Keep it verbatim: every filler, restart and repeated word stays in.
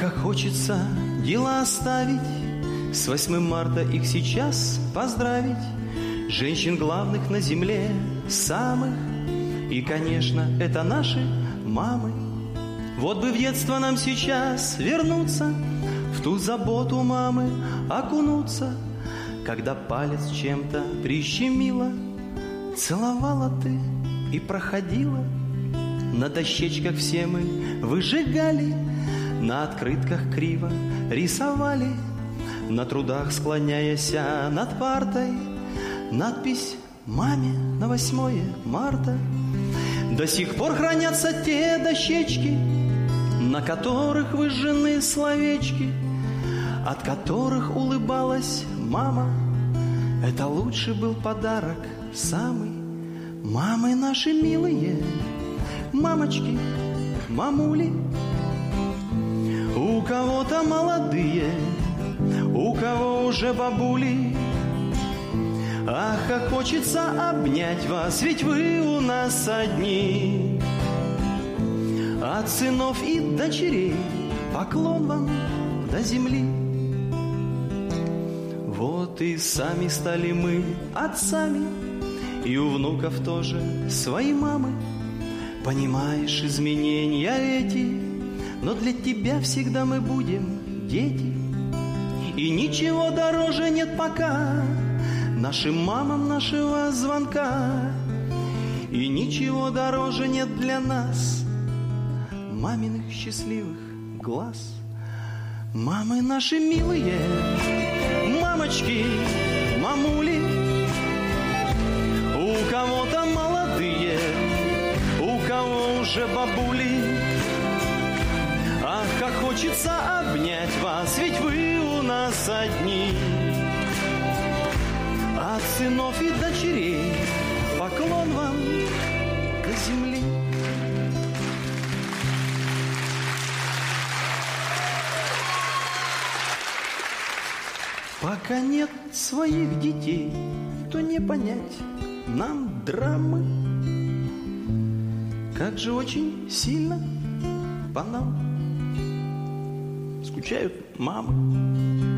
как хочется дела оставить, с восьмым марта их сейчас поздравить. Женщин главных на земле самых, и, конечно, это наши мамы. Вот бы в детство нам сейчас вернуться, в ту заботу мамы окунуться, когда палец чем-то прищемила, целовала ты и проходила. На дощечках все мы выжигали, на открытках криво рисовали, на трудах склоняясь над партой, надпись «Маме» на восьмое марта. До сих пор хранятся те дощечки, на которых выжжены словечки, от которых улыбалась мама. Это лучший был подарок самый. Мамы наши милые, мамочки, мамули, у кого-то молодые, у кого уже бабули. Ах, как хочется обнять вас, ведь вы у нас одни. От сынов и дочерей поклон вам до земли. Вот и сами стали мы отцами, и у внуков тоже свои мамы. Понимаешь изменения эти, но для тебя всегда мы будем дети. И ничего дороже нет пока нашим мамам нашего звонка. И ничего дороже нет для нас маминых счастливых глаз. Мамы наши милые, мамочки, мамули, у кого-то молодые, у кого уже бабули. Ах, как хочется обнять вас, ведь вы у нас одни. От сынов и дочерей поклон вам до земли. Пока нет своих детей, то не понять нам драмы. Как же очень сильно по нам скучают мамы.